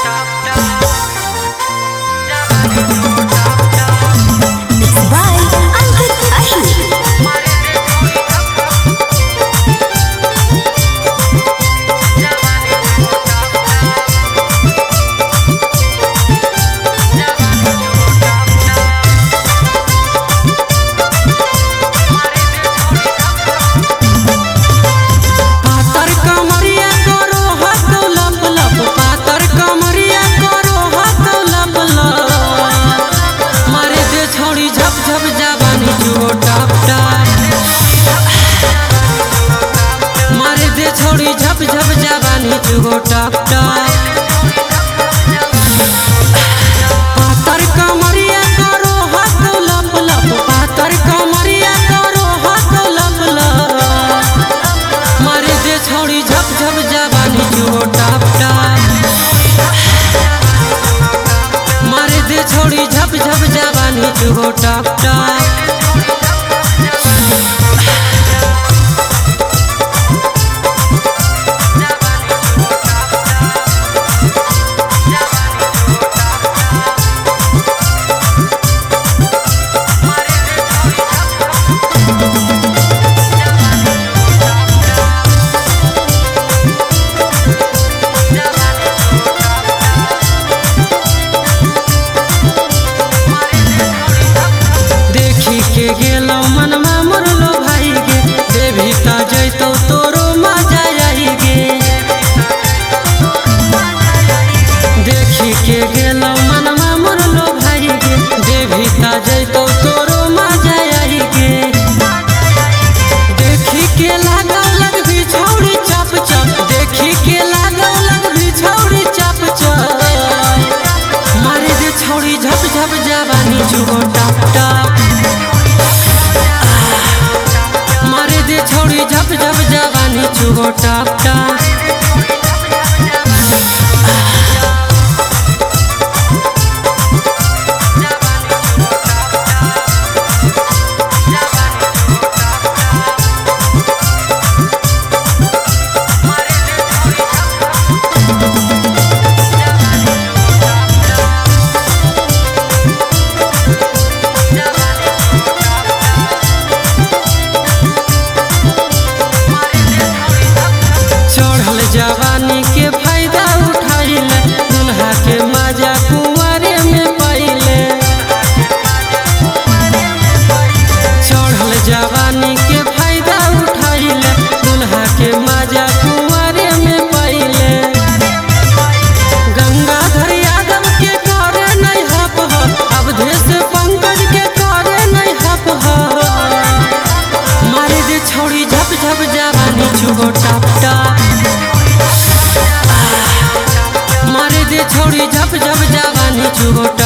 छोड़ी झप झप जवानी जुगो टप टप। गेलो मनमा मरलो भाई गे देवी ता जैतो तोरो मजा आई गे। देखी के गेलो मनमा मरलो भाई गे देवी ता जैतो तोरो मजा आई गे। देखी के लागो लग भी छौड़ी चप चप, देखी के लागो लग भी छौड़ी चप चप। मारे दे छौड़ी झप झप जवानी जुगो टप टप। छोड़ी झप झप जवानी जुगो टप टप। जवानी के फायदा उठाइले दुल्हा के मजा कुंवारे में पाइले। चढ़ल जवानी के फायदा उठाइले दुल्हा के मजा कुंवारे में पाइले। गंगाधर यादव के करे नहीं हप हप, अवधेश पंकज के करे नहीं हप हप। मारे दे छोड़ी झप झप जवानी जुगो टप टप। छोड़ी झप झप जवानी जुगो।